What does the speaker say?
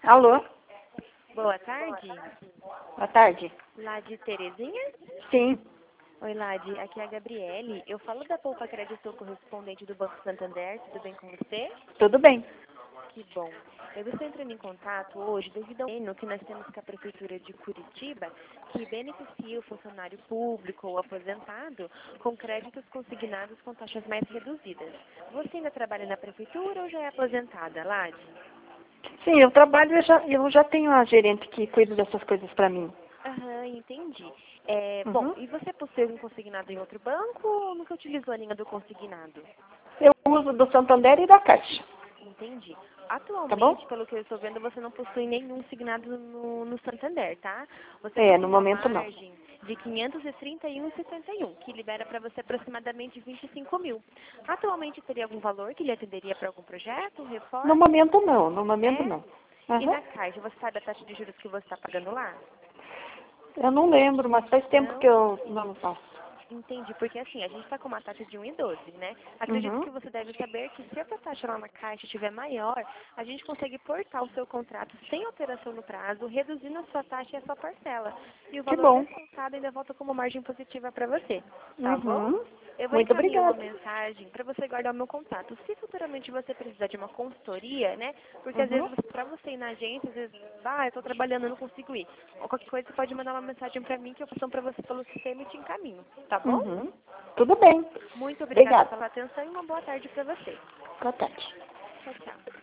Alô? Boa tarde. Boa tarde. Lade Terezinha? Sim. Oi, Lade. Aqui é a Gabriele. Eu falo da Poupa Crédito correspondente do Banco Santander. Tudo bem com você? Tudo bem. Que bom. Eu estou entrando em contato hoje devido ao convênio que nós temos com a Prefeitura de Curitiba, que beneficia o funcionário público ou aposentado com créditos consignados com taxas mais reduzidas. Você ainda trabalha na Prefeitura ou já é aposentada, Lade? Sim, eu trabalho, eu já tenho uma gerente que cuida dessas coisas para mim. Aham, entendi. Bom, Uhum. e você possui um consignado em outro banco ou nunca utilizou a linha do consignado? Eu uso do Santander e da Caixa, Entendi. tá bom? Atualmente, pelo que eu estou vendo, você não possui nenhum signado no Santander, tá? Você No possui uma momento não. margem de 531,71, que libera para você aproximadamente 25 mil. Atualmente, teria algum valor que lhe atenderia para algum projeto, No reforma? momento não, no momento É? não. E Aham. na Caixa, você sabe a taxa de juros que você está pagando lá? Eu não lembro, mas faz tempo que Não? eu não faço. Entendi, porque assim, a gente está com uma taxa de 1,12, né? Acredito Uhum. que você deve saber que se essa taxa lá na Caixa estiver maior, a gente consegue portar o seu contrato sem alteração no prazo, reduzindo a sua taxa e a sua parcela. E o Que valor bom. descontado ainda volta como margem positiva para você, tá bom? Uhum. Eu vou Muito encaminhar uma obrigada. mensagem para você guardar o meu contato. Se futuramente você precisar de uma consultoria, né? Porque às Uhum. vezes, para você ir na agência, às vezes, eu estou trabalhando, eu não consigo ir. Ou qualquer coisa, você pode mandar uma mensagem para mim que eu faço para você pelo sistema e te encaminho, tá bom? Uhum. Tudo bem. Muito obrigada Obrigada. pela atenção e uma boa tarde para você. Boa tarde. Tchau, tchau.